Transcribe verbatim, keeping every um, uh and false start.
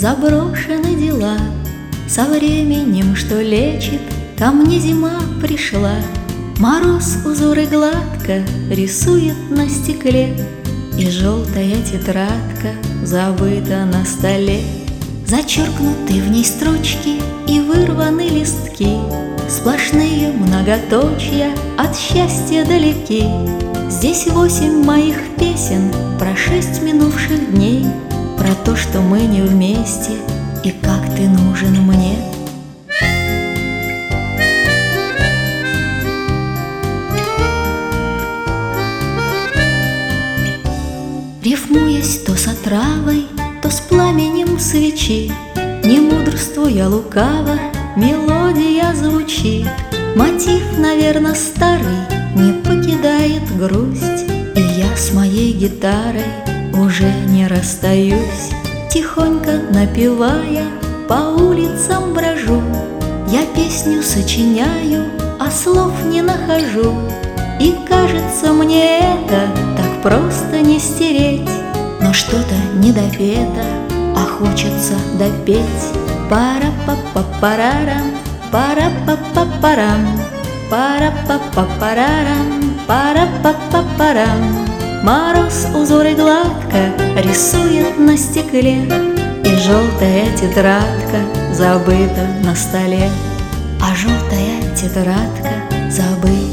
заброшены дела. Со временем, что лечит, ко мне зима пришла. Мороз узоры гладко рисует на стекле, и желтая тетрадка забыта на столе. Зачеркнуты в ней строчки и вырваны листки, сплошные многоточья от счастья далеки. Здесь восемь моих песен про шесть минувших дней, про то, что мы не вместе и как ты нужен мне. Рифмуясь то с отравой, то с пламенем свечи, не мудрствуя лукаво, мелодия звучит. Мотив, наверно, старый, не покидает грусть, и я с моей гитарой уже не расстаюсь. Тихонько напевая, по улицам брожу, я песню сочиняю, а слов не нахожу. И кажется мне это так просто не стереть, но что-то не допето, а хочется допеть. Пара-па-па-парарам, пара-па-па-парам, пара-па-па-парарам, пара-па-па-парам. Мороз узоры гладко рисует на стекле, и желтая тетрадка забыта на столе. А желтая тетрадка забыта